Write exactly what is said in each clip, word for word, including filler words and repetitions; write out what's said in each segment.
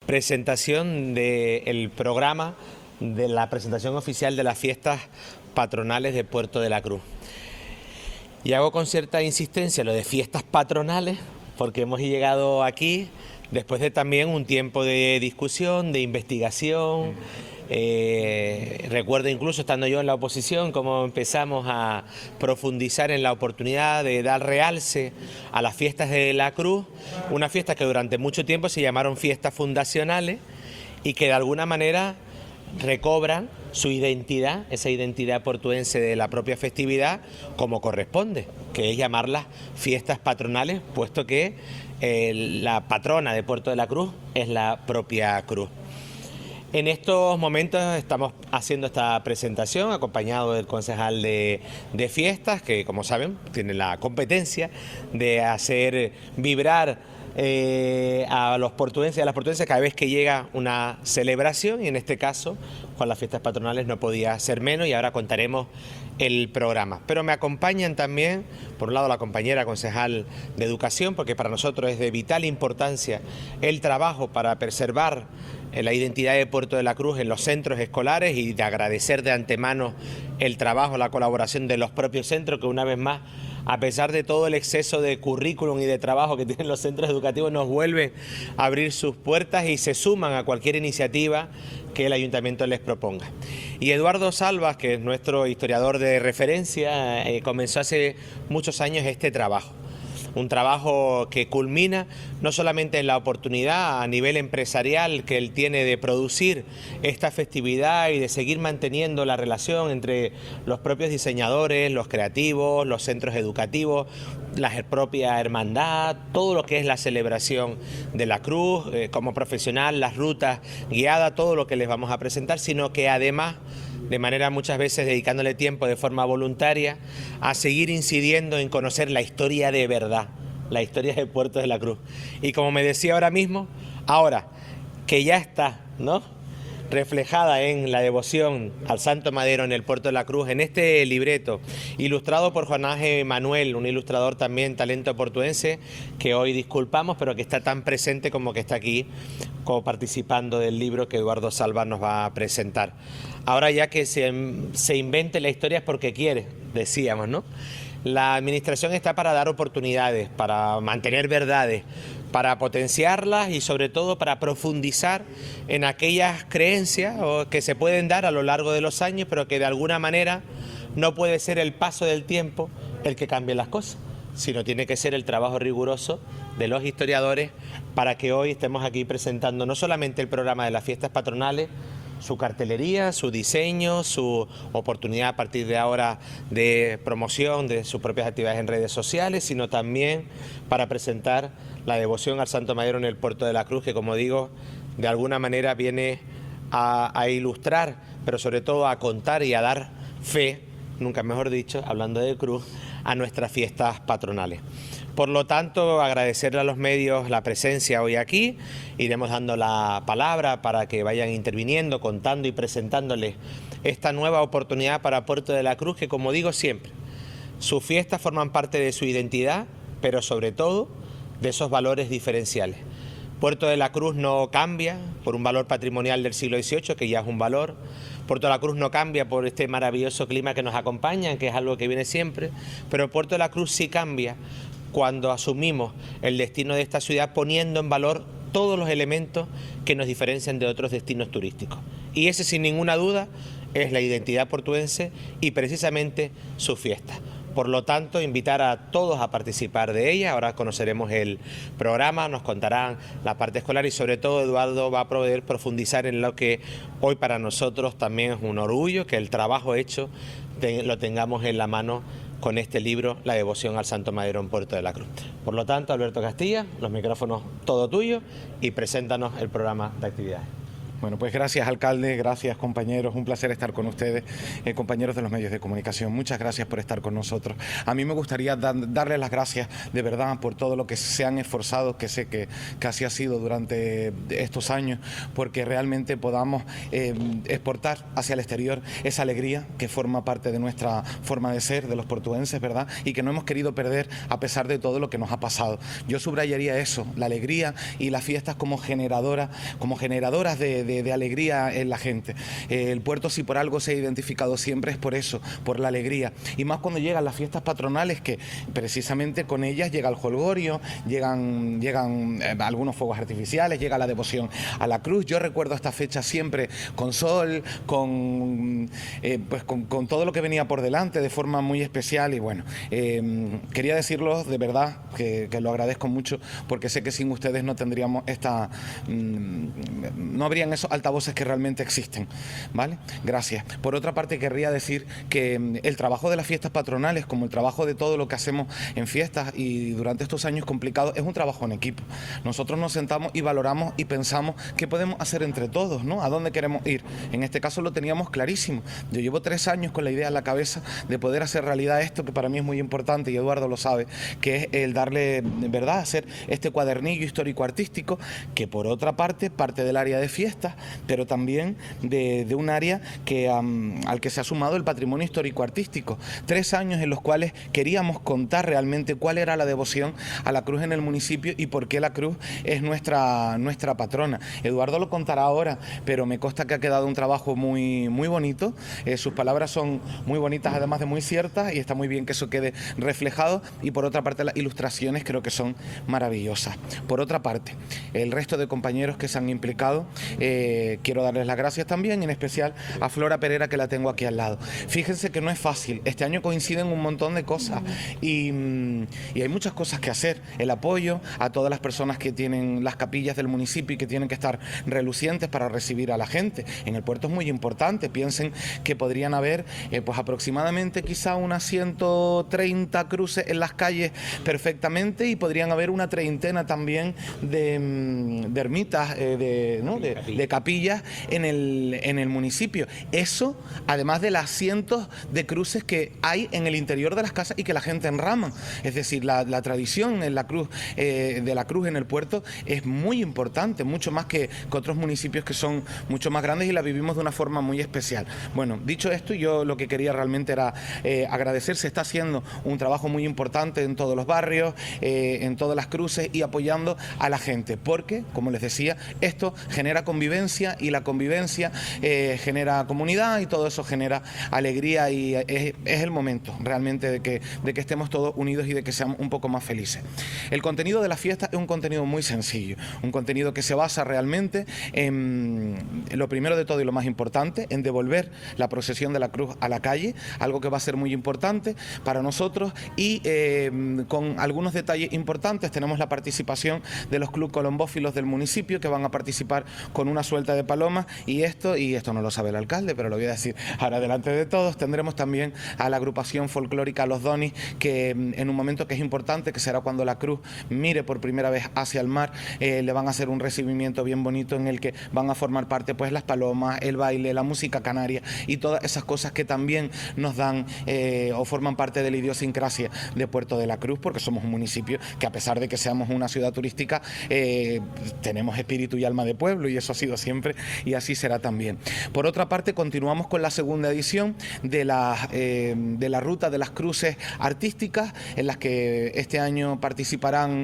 presentación del programa de la presentación oficial de las fiestas patronales de Puerto de la Cruz. Y hago con cierta insistencia lo de fiestas patronales porque hemos llegado aquí después de también un tiempo de discusión, de investigación. Eh, recuerdo incluso estando yo en la oposición cómo empezamos a profundizar en la oportunidad de dar realce a las fiestas de la Cruz, unas fiestas que durante mucho tiempo se llamaron fiestas fundacionales y que de alguna manera recobran su identidad, esa identidad portuense de la propia festividad como corresponde, que es llamarlas fiestas patronales, puesto que eh, la patrona de Puerto de la Cruz es la propia Cruz. En estos momentos estamos haciendo esta presentación acompañado del concejal de, de fiestas, que como saben tiene la competencia de hacer vibrar eh, a los portuenses y a las portuenses cada vez que llega una celebración, y en este caso con las fiestas patronales no podía ser menos, y ahora contaremos el programa. Pero me acompañan también, por un lado, la compañera concejal de Educación, porque para nosotros es de vital importancia el trabajo para preservar la identidad de Puerto de la Cruz en los centros escolares, y de agradecer de antemano el trabajo, la colaboración de los propios centros, que una vez más, a pesar de todo el exceso de currículum y de trabajo que tienen los centros educativos, nos vuelven a abrir sus puertas y se suman a cualquier iniciativa que el ayuntamiento les proponga. Y Eduardo Salvas, que es nuestro historiador de referencia, eh, comenzó hace muchos años este trabajo. Un trabajo que culmina no solamente en la oportunidad a nivel empresarial que él tiene de producir esta festividad y de seguir manteniendo la relación entre los propios diseñadores, los creativos, los centros educativos, la propia hermandad, todo lo que es la celebración de la Cruz, eh, como profesional, las rutas guiadas, todo lo que les vamos a presentar, sino que además, de manera muchas veces dedicándole tiempo de forma voluntaria, a seguir incidiendo en conocer la historia de verdad, la historia de Puerto de la Cruz. Y como me decía ahora mismo, ahora que ya está, ¿no?, reflejada en la devoción al Santo Madero en el Puerto de la Cruz, en este libreto, ilustrado por Juan Ángel Manuel, un ilustrador también talento portuense, que hoy disculpamos, pero que está tan presente como que está aquí, como participando del libro que Eduardo Salvas nos va a presentar. Ahora ya que se, se invente la historia es porque quiere, decíamos, ¿no? La administración está para dar oportunidades, para mantener verdades, para potenciarlas y sobre todo para profundizar en aquellas creencias que se pueden dar a lo largo de los años, pero que de alguna manera no puede ser el paso del tiempo el que cambie las cosas, sino tiene que ser el trabajo riguroso de los historiadores para que hoy estemos aquí presentando no solamente el programa de las fiestas patronales, su cartelería, su diseño, su oportunidad a partir de ahora de promoción de sus propias actividades en redes sociales, sino también para presentar la devoción al Santo Madero en el Puerto de la Cruz, que como digo, de alguna manera viene a, a ilustrar, pero sobre todo a contar y a dar fe, nunca mejor dicho, hablando de cruz, a nuestras fiestas patronales. Por lo tanto, agradecerle a los medios la presencia hoy aquí. Iremos dando la palabra para que vayan interviniendo, contando y presentándoles esta nueva oportunidad para Puerto de la Cruz, que como digo siempre, sus fiestas forman parte de su identidad, pero sobre todo de esos valores diferenciales. Puerto de la Cruz no cambia por un valor patrimonial del siglo dieciocho, que ya es un valor. Puerto de la Cruz no cambia por este maravilloso clima que nos acompaña, que es algo que viene siempre, pero Puerto de la Cruz sí cambia cuando asumimos el destino de esta ciudad poniendo en valor todos los elementos que nos diferencian de otros destinos turísticos. Y ese, sin ninguna duda, es la identidad portuense y precisamente su fiesta. Por lo tanto, invitar a todos a participar de ella. Ahora conoceremos el programa, nos contarán la parte escolar y sobre todo Eduardo va a poder profundizar en lo que hoy para nosotros también es un orgullo, que el trabajo hecho te, lo tengamos en la mano con este libro, La devoción al Santo Madero en Puerto de la Cruz. Por lo tanto, Alberto Castilla, los micrófonos todo tuyos y preséntanos el programa de actividades. Bueno, pues gracias, alcalde, gracias, compañeros, un placer estar con ustedes, eh, compañeros de los medios de comunicación, muchas gracias por estar con nosotros. A mí me gustaría da darles las gracias de verdad por todo lo que se han esforzado, que sé que, que así ha sido durante estos años, porque realmente podamos eh, exportar hacia el exterior esa alegría que forma parte de nuestra forma de ser, de los portuenses, ¿verdad? Y que no hemos querido perder a pesar de todo lo que nos ha pasado. Yo subrayaría eso, la alegría y las fiestas como generadoras, como generadoras de, de, de alegría en la gente. Eh, el puerto, si por algo se ha identificado siempre, es por eso, por la alegría. Y más cuando llegan las fiestas patronales, que precisamente con ellas llega el jolgorio, llegan, llegan eh, algunos fuegos artificiales, llega la devoción a la cruz. Yo recuerdo esta fecha siempre con sol, con, eh, pues con, con todo lo que venía por delante de forma muy especial. Y bueno, eh, quería decirlo de verdad, que, que lo agradezco mucho, porque sé que sin ustedes no tendríamos esta... Mmm, no habrían esos altavoces que realmente existen, ¿vale? Gracias. Por otra parte, querría decir que el trabajo de las fiestas patronales, como el trabajo de todo lo que hacemos en fiestas y durante estos años complicados, es un trabajo en equipo. Nosotros nos sentamos y valoramos y pensamos qué podemos hacer entre todos, ¿no? A dónde queremos ir. En este caso lo teníamos clarísimo. Yo llevo tres años con la idea en la cabeza de poder hacer realidad esto, que para mí es muy importante, y Eduardo lo sabe, que es el darle, ¿verdad?, hacer este cuadernillo histórico-artístico, que por otra parte, parte del área de fiestas, pero también de, de un área que, um, al que se ha sumado el patrimonio histórico-artístico. Tres años en los cuales queríamos contar realmente cuál era la devoción a la cruz en el municipio y por qué la cruz es nuestra, nuestra patrona. Eduardo lo contará ahora, pero me consta que ha quedado un trabajo muy, muy bonito. Eh, sus palabras son muy bonitas, además de muy ciertas, y está muy bien que eso quede reflejado. Y por otra parte, las ilustraciones creo que son maravillosas. Por otra parte, el resto de compañeros que se han implicado, eh, quiero darles las gracias también, en especial a Flora Pereira, que la tengo aquí al lado. Fíjense que no es fácil, este año coinciden un montón de cosas y, y hay muchas cosas que hacer. El apoyo a todas las personas que tienen las capillas del municipio y que tienen que estar relucientes para recibir a la gente. En el puerto es muy importante, piensen que podrían haber eh, pues aproximadamente quizá unas ciento treinta cruces en las calles perfectamente, y podrían haber una treintena también de, de ermitas, eh, de, ¿no? de, de capillas en el, en el municipio. Eso, además de las cientos de cruces que hay en el interior de las casas y que la gente enrama. Es decir, la, la tradición en la cruz, eh, de la cruz en el puerto es muy importante, mucho más que, que otros municipios que son mucho más grandes, y la vivimos de una forma muy especial. Bueno, dicho esto, yo lo que quería realmente era eh, agradecer. Se está haciendo un trabajo muy importante en todos los barrios, eh, en todas las cruces, y apoyando a la gente, porque, como les decía, esto genera convivencia, y la convivencia eh, genera comunidad, y todo eso genera alegría, y es, es el momento realmente de que, de que estemos todos unidos y de que seamos un poco más felices. El contenido de la fiesta es un contenido muy sencillo, un contenido que se basa realmente en, en lo primero de todo y lo más importante, en devolver la procesión de la cruz a la calle, algo que va a ser muy importante para nosotros, y eh, con algunos detalles importantes. Tenemos la participación de los clubes colombófilos del municipio, que van a participar con una suelta de palomas, y esto, y esto no lo sabe el alcalde, pero lo voy a decir ahora delante de todos. Tendremos también a la agrupación folclórica Los Donis, que en un momento que es importante, que será cuando la cruz mire por primera vez hacia el mar, eh, le van a hacer un recibimiento bien bonito, en el que van a formar parte pues las palomas, el baile, la música canaria y todas esas cosas que también nos dan eh, o forman parte de la idiosincrasia de Puerto de la Cruz, porque somos un municipio que, a pesar de que seamos una ciudad turística, eh, tenemos espíritu y alma de pueblo, y eso ha sido siempre, y así será también. Por otra parte, continuamos con la segunda edición de la, eh, de la ruta de las cruces artísticas, en las que este año participarán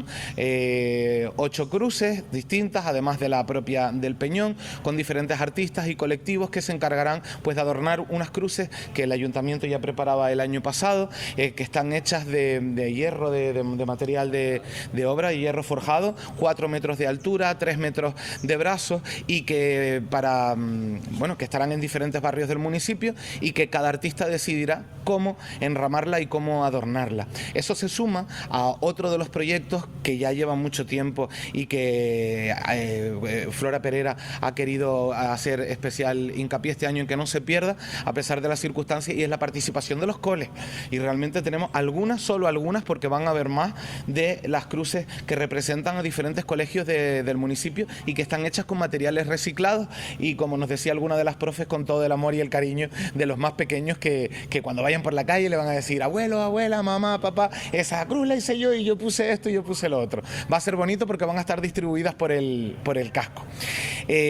eh, ocho cruces distintas, además de la propia del Peñón, con diferentes artistas y colectivos que se encargarán pues de adornar unas cruces que el ayuntamiento ya preparaba el año pasado, eh, que están hechas de, de hierro, de, de, de material de, de obra, y hierro forjado, cuatro metros de altura, tres metros de brazos, y que para bueno que estarán en diferentes barrios del municipio, y que cada artista decidirá cómo enramarla y cómo adornarla. Eso se suma a otro de los proyectos que ya llevan mucho tiempo y que eh, Flora Pereira ha querido hacer especial hincapié este año en que no se pierda, a pesar de las circunstancias, y es la participación de los coles. Y realmente tenemos algunas, solo algunas, porque van a haber más, de las cruces que representan a diferentes colegios de, del municipio, y que están hechas con materiales materiales reciclados y, como nos decía alguna de las profes, con todo el amor y el cariño de los más pequeños que, que cuando vayan por la calle le van a decir: abuelo, abuela, mamá, papá, esa cruz la hice yo y yo puse esto y yo puse lo otro. Va a ser bonito porque van a estar distribuidas por el, por el casco. Eh,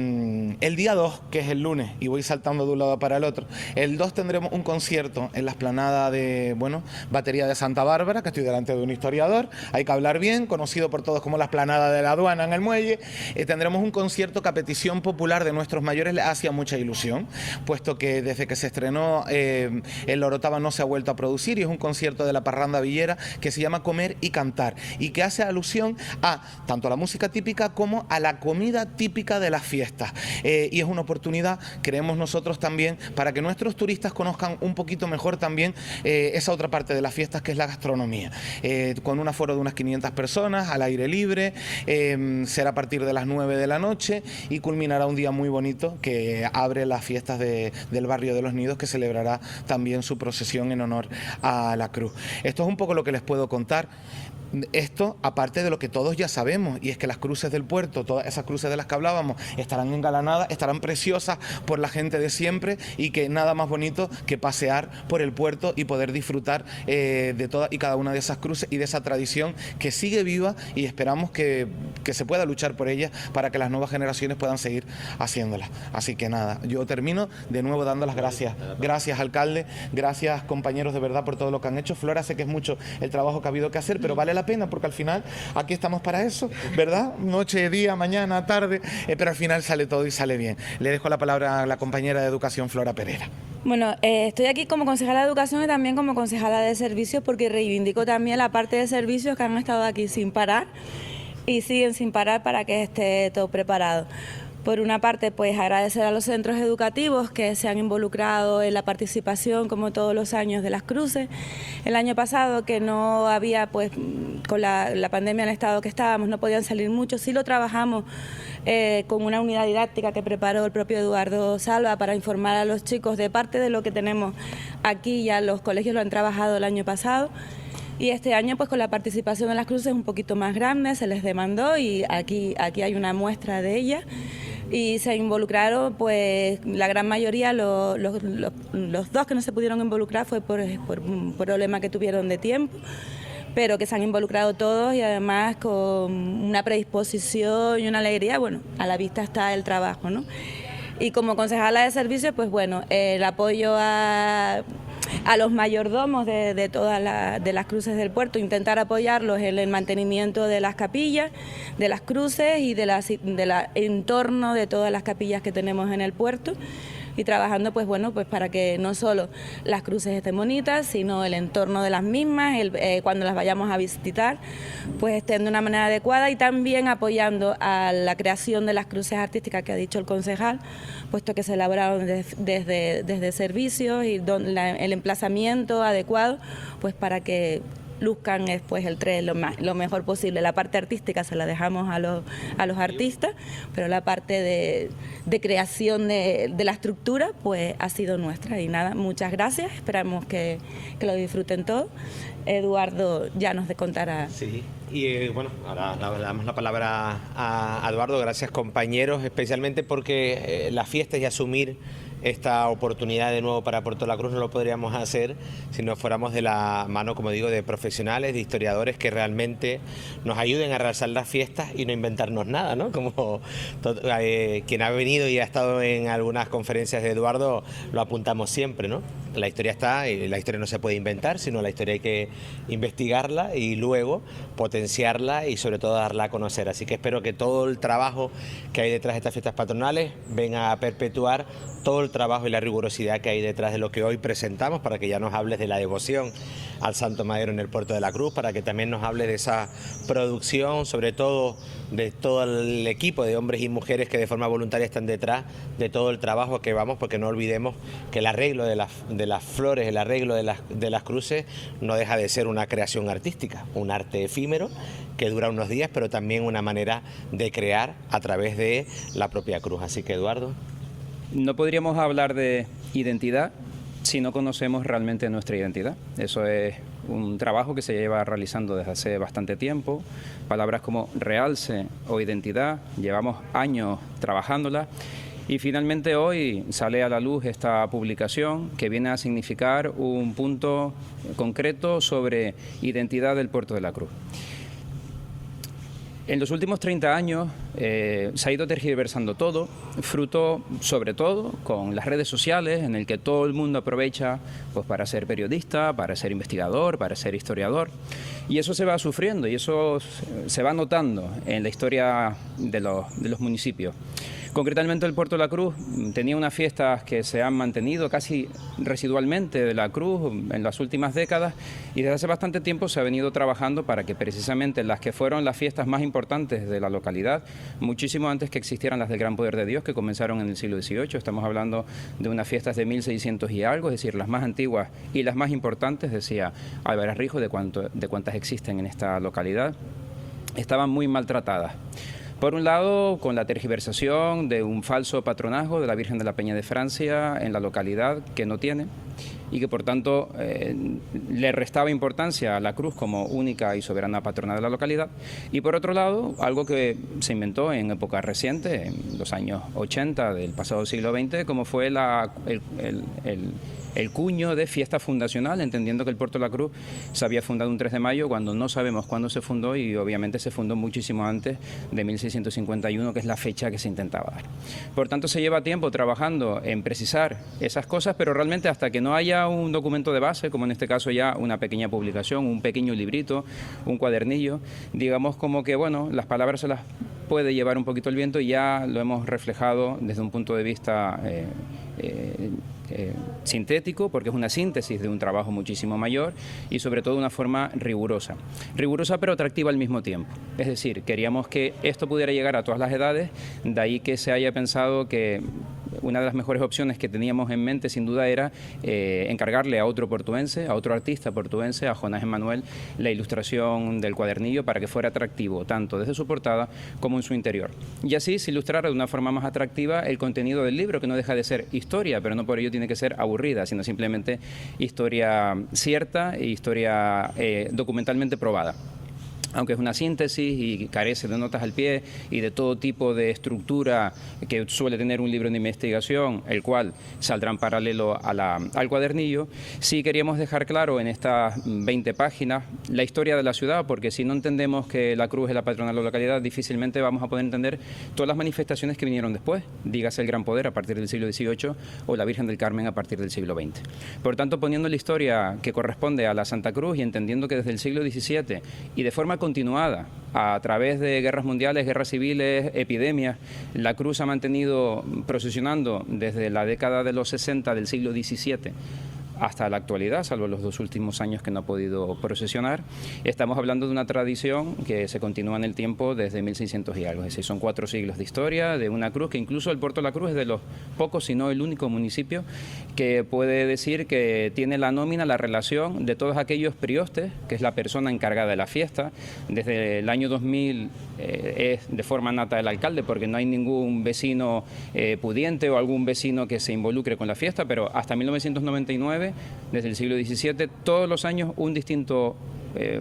el día dos, que es el lunes, y voy saltando de un lado para el otro, el dos tendremos un concierto en la explanada de, bueno, Batería de Santa Bárbara, que estoy delante de un historiador, hay que hablar bien, conocido por todos como la explanada de la aduana en el muelle. Eh, tendremos un concierto que, a petición popular de nuestros mayores, le hacía mucha ilusión, puesto que desde que se estrenó eh, el Orotava no se ha vuelto a producir, y es un concierto de la Parranda Villera que se llama Comer y Cantar, y que hace alusión a tanto a la música típica como a la comida típica de las fiestas. Eh, y es una oportunidad, creemos nosotros también, para que nuestros turistas conozcan un poquito mejor también eh, esa otra parte de las fiestas, que es la gastronomía. Eh, con un aforo de unas quinientas personas, al aire libre, eh, será a partir de las nueve de la noche y culminará un día muy bonito que abre las fiestas de, del barrio de Los Nidos, que celebrará también su procesión en honor a la cruz. Esto es un poco lo que les puedo contar. Esto, aparte de lo que todos ya sabemos, y es que las cruces del puerto, todas esas cruces de las que hablábamos, estarán engalanadas, estarán preciosas por la gente de siempre, y que nada más bonito que pasear por el puerto y poder disfrutar eh, de todas y cada una de esas cruces y de esa tradición que sigue viva, y esperamos que, que se pueda luchar por ella para que las nuevas generaciones puedan seguir haciéndolas. Así que nada, yo termino de nuevo dando las gracias. Gracias, alcalde, gracias, compañeros, de verdad, por todo lo que han hecho. Flora, sé que es mucho el trabajo que ha habido que hacer, pero vale la pena, porque al final aquí estamos para eso, ¿verdad? Noche, día, mañana, tarde, eh, pero al final sale todo y sale bien. Le dejo la palabra a la compañera de Educación, Flora Pereira. Bueno, eh, estoy aquí como concejala de Educación y también como concejala de Servicios, porque reivindico también la parte de servicios que han estado aquí sin parar y siguen sin parar para que esté todo preparado. Por una parte, pues agradecer a los centros educativos que se han involucrado en la participación, como todos los años, de las cruces. El año pasado, que no había, pues con la, la pandemia en el estado que estábamos, no podían salir mucho, sí lo trabajamos eh, con una unidad didáctica que preparó el propio Eduardo Salva para informar a los chicos de parte de lo que tenemos aquí. Ya los colegios lo han trabajado el año pasado. Y este año, pues con la participación de las cruces un poquito más grande, se les demandó, y aquí, aquí hay una muestra de ellas. Y se involucraron, pues la gran mayoría, los, los, los, los dos que no se pudieron involucrar fue por, por un problema que tuvieron de tiempo, pero que se han involucrado todos, y además con una predisposición y una alegría. Bueno, a la vista está el trabajo, ¿no? Y como concejala de servicios, pues bueno, el apoyo a... a los mayordomos de, de todas la, de las cruces del puerto, intentar apoyarlos en el mantenimiento de las capillas, de las cruces y de la, de la entorno de todas las capillas que tenemos en el puerto, y trabajando, pues bueno, pues para que no solo las cruces estén bonitas, sino el entorno de las mismas, el, eh, cuando las vayamos a visitar, pues estén de una manera adecuada, y también apoyando a la creación de las cruces artísticas que ha dicho el concejal, puesto que se elaboraron desde, desde, desde servicios y don, la, el emplazamiento adecuado, pues para que luzcan después el tres lo, más, lo mejor posible. La parte artística se la dejamos a los, a los artistas, pero la parte de, de creación de, de la estructura pues ha sido nuestra. Y nada, muchas gracias, esperamos que, que lo disfruten todos. Eduardo ya nos contará. Sí, y eh, bueno, ahora le damos la palabra a, a Eduardo. Gracias, compañeros, especialmente porque eh, las fiestas y asumir esta oportunidad de nuevo para Puerto La Cruz no lo podríamos hacer si no fuéramos de la mano, como digo, de profesionales, de historiadores que realmente nos ayuden a realizar las fiestas y no inventarnos nada, ¿no? Como todo, eh, quien ha venido y ha estado en algunas conferencias de Eduardo, lo apuntamos siempre, ¿no? La historia está, y la historia no se puede inventar, sino la historia hay que investigarla y luego potenciarla y sobre todo darla a conocer. Así que espero que todo el trabajo que hay detrás de estas fiestas patronales venga a perpetuar todo el trabajo y la rigurosidad que hay detrás de lo que hoy presentamos, para que ya nos hables de la devoción al Santo Madero en el Puerto de la Cruz, para que también nos hables de esa producción, sobre todo de todo el equipo de hombres y mujeres que de forma voluntaria están detrás de todo el trabajo que vamos, porque no olvidemos que el arreglo de las, de las flores, el arreglo de las, de las cruces no deja de ser una creación artística, un arte efímero que dura unos días, pero también una manera de crear a través de la propia cruz. Así que, Eduardo. No podríamos hablar de identidad si no conocemos realmente nuestra identidad. Eso es un trabajo que se lleva realizando desde hace bastante tiempo. Palabras como realce o identidad, llevamos años trabajándolas. Y finalmente hoy sale a la luz esta publicación que viene a significar un punto concreto sobre identidad del Puerto de la Cruz. En los últimos treinta años eh, se ha ido tergiversando todo, fruto sobre todo con las redes sociales, en el que todo el mundo aprovecha pues, para ser periodista, para ser investigador, para ser historiador. Y eso se va sufriendo y eso se va notando en la historia de los, de los municipios. Concretamente el Puerto de la Cruz tenía unas fiestas que se han mantenido casi residualmente de la Cruz en las últimas décadas y desde hace bastante tiempo se ha venido trabajando para que precisamente las que fueron las fiestas más importantes de la localidad, muchísimo antes que existieran las del Gran Poder de Dios que comenzaron en el siglo dieciocho, estamos hablando de unas fiestas de mil seiscientos y algo, es decir, las más antiguas y las más importantes, decía Álvarez Rijo, de, cuánto, de cuántas existen en esta localidad, estaban muy maltratadas. Por un lado, con la tergiversación de un falso patronazgo de la Virgen de la Peña de Francia en la localidad, que no tiene, y que por tanto eh, le restaba importancia a la cruz como única y soberana patrona de la localidad. Y por otro lado, algo que se inventó en época reciente, en los años ochenta del pasado siglo veinte, como fue la, el, el, el el cuño de fiesta fundacional, entendiendo que el Puerto de la Cruz se había fundado un tres de mayo cuando no sabemos cuándo se fundó y obviamente se fundó muchísimo antes de mil seiscientos cincuenta y uno, que es la fecha que se intentaba dar. Por tanto, se lleva tiempo trabajando en precisar esas cosas, pero realmente hasta que no haya un documento de base, como en este caso ya una pequeña publicación, un pequeño librito, un cuadernillo, digamos como que, bueno, las palabras se las puede llevar un poquito el viento y ya lo hemos reflejado desde un punto de vista eh, eh, Eh, sintético, porque es una síntesis de un trabajo muchísimo mayor y sobre todo de una forma rigurosa. Rigurosa pero atractiva al mismo tiempo. Es decir, queríamos que esto pudiera llegar a todas las edades, de ahí que se haya pensado que una de las mejores opciones que teníamos en mente sin duda era eh, encargarle a otro portuense, a otro artista portuense, a Jonás Emanuel, la ilustración del cuadernillo para que fuera atractivo tanto desde su portada como en su interior. Y así se ilustrara de una forma más atractiva el contenido del libro, que no deja de ser historia, pero no por ello tiene que ser aburrida, sino simplemente historia cierta e historia eh, documentalmente probada. Aunque es una síntesis y carece de notas al pie y de todo tipo de estructura que suele tener un libro de investigación, el cual saldrá en paralelo a la, al cuadernillo, sí queríamos dejar claro en estas veinte páginas la historia de la ciudad, porque si no entendemos que la cruz es la patrona de la localidad, difícilmente vamos a poder entender todas las manifestaciones que vinieron después, dígase el Gran Poder a partir del siglo dieciocho o la Virgen del Carmen a partir del siglo veinte. Por tanto, poniendo la historia que corresponde a la Santa Cruz y entendiendo que desde el siglo diecisiete y de forma continuada, a través de guerras mundiales, guerras civiles, epidemias, la cruz ha mantenido procesionando desde la década de los sesenta del siglo diecisiete hasta la actualidad, salvo los dos últimos años que no ha podido procesionar. Estamos hablando de una tradición que se continúa en el tiempo desde mil seiscientos y algo, es decir, son cuatro siglos de historia de una cruz que incluso el Puerto de la Cruz es de los pocos, si no el único municipio que puede decir que tiene la nómina, la relación de todos aquellos priostes, que es la persona encargada de la fiesta. Desde el año dos mil eh, es de forma nata el alcalde, porque no hay ningún vecino eh, pudiente o algún vecino que se involucre con la fiesta, pero hasta mil novecientos noventa y nueve, desde el siglo diecisiete, todos los años un distinto eh,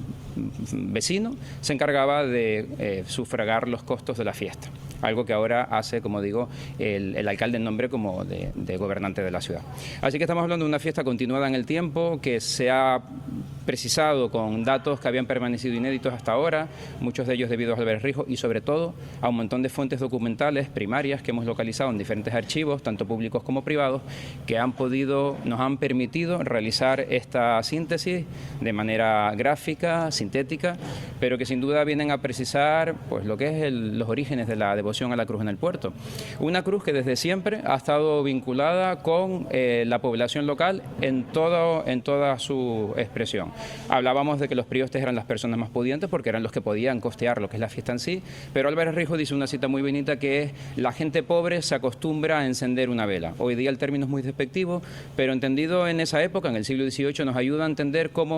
vecino se encargaba de eh, sufragar los costos de la fiesta, algo que ahora hace, como digo, el, el alcalde en nombre como de, de gobernante de la ciudad. Así que estamos hablando de una fiesta continuada en el tiempo, que se ha precisado con datos que habían permanecido inéditos hasta ahora, muchos de ellos debido a Álvarez Rijo y sobre todo a un montón de fuentes documentales primarias que hemos localizado en diferentes archivos, tanto públicos como privados, que han podido, nos han permitido realizar esta síntesis de manera gráfica, sintética, pero que sin duda vienen a precisar pues lo que es el, los orígenes de la devoción a la cruz en el puerto. Una cruz que desde siempre ha estado vinculada con eh, la población local en, todo, en toda su expresión. Hablábamos de que los priostes eran las personas más pudientes porque eran los que podían costear lo que es la fiesta en sí, pero Álvarez Rijo dice una cita muy bonita que es: la gente pobre se acostumbra a encender una vela. Hoy día el término es muy despectivo, pero entendido en esa época, en el siglo dieciocho, nos ayuda a entender cómo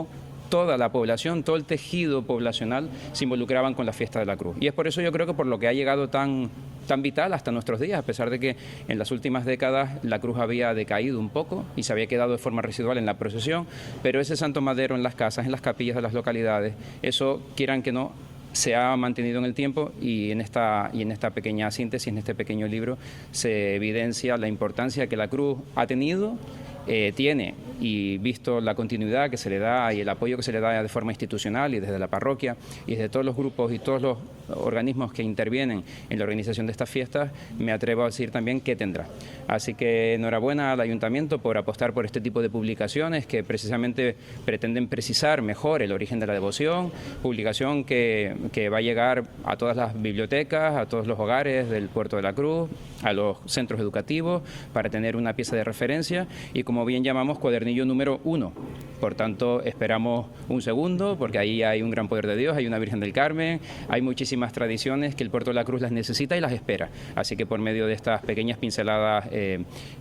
toda la población, todo el tejido poblacional se involucraban con la fiesta de la Cruz. Y es por eso yo creo que por lo que ha llegado tan, tan vital hasta nuestros días, a pesar de que en las últimas décadas la Cruz había decaído un poco y se había quedado de forma residual en la procesión, pero ese Santo Madero en las casas, en las capillas de las localidades, eso, quieran que no, se ha mantenido en el tiempo y en esta y en esta pequeña síntesis, en este pequeño libro, se evidencia la importancia que la Cruz ha tenido, eh, tiene, y visto la continuidad que se le da y el apoyo que se le da de forma institucional y desde la parroquia y desde todos los grupos y todos los organismos que intervienen en la organización de estas fiestas, me atrevo a decir también que tendrá. Así que enhorabuena al Ayuntamiento por apostar por este tipo de publicaciones que precisamente pretenden precisar mejor el origen de la devoción, publicación que, que va a llegar a todas las bibliotecas, a todos los hogares del Puerto de la Cruz, a los centros educativos, para tener una pieza de referencia y, como bien llamamos, cuadernillo número uno. Por tanto, esperamos un segundo, porque ahí hay un gran poder de Dios, hay una Virgen del Carmen, hay muchísimas tradiciones que el Puerto de la Cruz las necesita y las espera. Así que por medio de estas pequeñas pinceladas eh,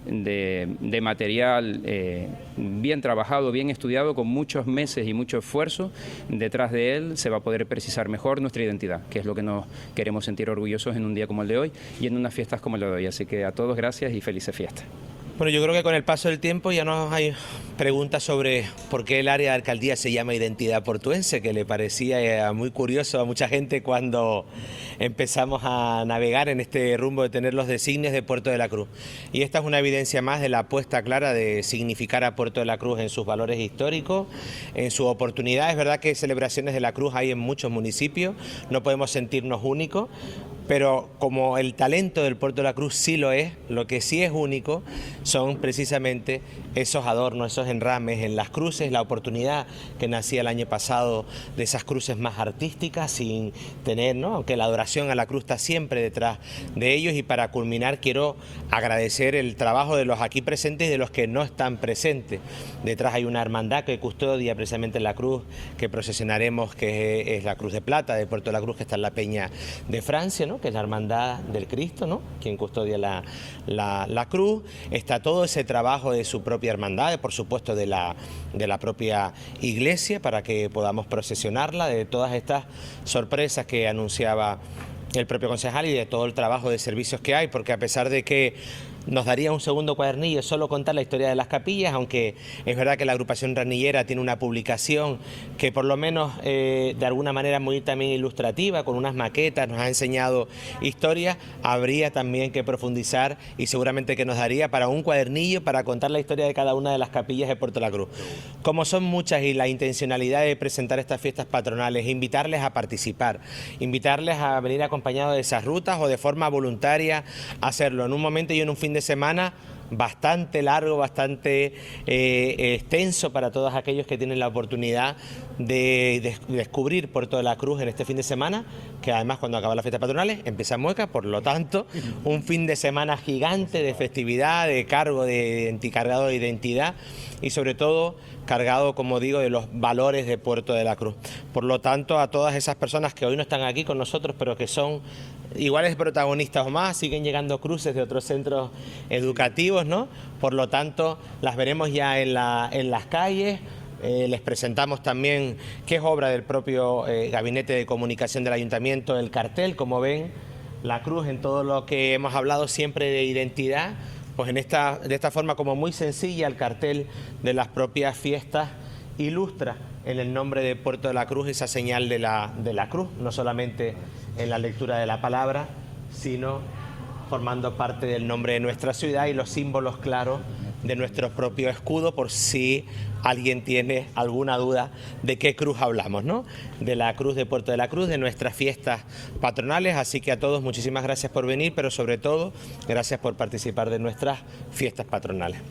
de, de material eh, bien trabajado, bien estudiado, con muchos meses y mucho esfuerzo, detrás de él se va a poder precisar mejor nuestra identidad, que es lo que nos queremos sentir orgullosos en un día como el de hoy y en unas fiestas como el de hoy. Así que a todos gracias y felices fiestas. Bueno, yo creo que con el paso del tiempo ya no hay preguntas sobre por qué el área de alcaldía se llama Identidad Portuense, que le parecía muy curioso a mucha gente cuando empezamos a navegar en este rumbo de tener los designios de Puerto de la Cruz. Y esta es una evidencia más de la apuesta clara de significar a Puerto de la Cruz en sus valores históricos, en su oportunidad. Es verdad que celebraciones de la Cruz hay en muchos municipios, no podemos sentirnos únicos, pero como el talento del Puerto de la Cruz sí lo es, lo que sí es único son precisamente esos adornos, esos enrames en las cruces, la oportunidad que nacía el año pasado de esas cruces más artísticas, sin tener, ¿no?, aunque la adoración a la cruz está siempre detrás de ellos. Y para culminar quiero agradecer el trabajo de los aquí presentes y de los que no están presentes. Detrás hay una hermandad que custodia precisamente la cruz que procesionaremos, que es la Cruz de Plata de Puerto de la Cruz, que está en la Peña de Francia, ¿no?, que es la Hermandad del Cristo, ¿no?, quien custodia la, la, la cruz. Está todo ese trabajo de su propia hermandad, de, por supuesto de la, de la propia iglesia, para que podamos procesionarla, de todas estas sorpresas que anunciaba el propio concejal y de todo el trabajo de servicios que hay, porque a pesar de que nos daría un segundo cuadernillo solo contar la historia de las capillas, aunque es verdad que la agrupación ranillera tiene una publicación que por lo menos eh, de alguna manera muy también ilustrativa, con unas maquetas, nos ha enseñado historia, habría también que profundizar y seguramente que nos daría para un cuadernillo para contar la historia de cada una de las capillas de Puerto de la Cruz. Como son muchas y la intencionalidad de presentar estas fiestas patronales, invitarles a participar, invitarles a venir acompañados de esas rutas o de forma voluntaria hacerlo en un momento y en un fin de semana bastante largo, bastante eh, extenso para todos aquellos que tienen la oportunidad de, de descubrir Puerto de la Cruz en este fin de semana, que además cuando acaban las fiestas patronales empieza Mueca, por lo tanto un fin de semana gigante de festividad, de cargo, de cargado de identidad y sobre todo cargado, como digo, de los valores de Puerto de la Cruz. Por lo tanto, a todas esas personas que hoy no están aquí con nosotros, pero que son iguales protagonistas o más, siguen llegando cruces de otros centros educativos, ¿no? Por lo tanto, las veremos ya en, la, en las calles. Eh, les presentamos también que es obra del propio eh, Gabinete de Comunicación del Ayuntamiento, el cartel, como ven, la cruz en todo lo que hemos hablado siempre de identidad, pues en esta, de esta forma como muy sencilla el cartel de las propias fiestas ilustra en el nombre de Puerto de la Cruz esa señal de la, de la cruz, no solamente en la lectura de la palabra, sino formando parte del nombre de nuestra ciudad y los símbolos claros de nuestro propio escudo, por si alguien tiene alguna duda de qué cruz hablamos, ¿no? De la cruz de Puerto de la Cruz, de nuestras fiestas patronales. Así que a todos muchísimas gracias por venir, pero sobre todo gracias por participar de nuestras fiestas patronales.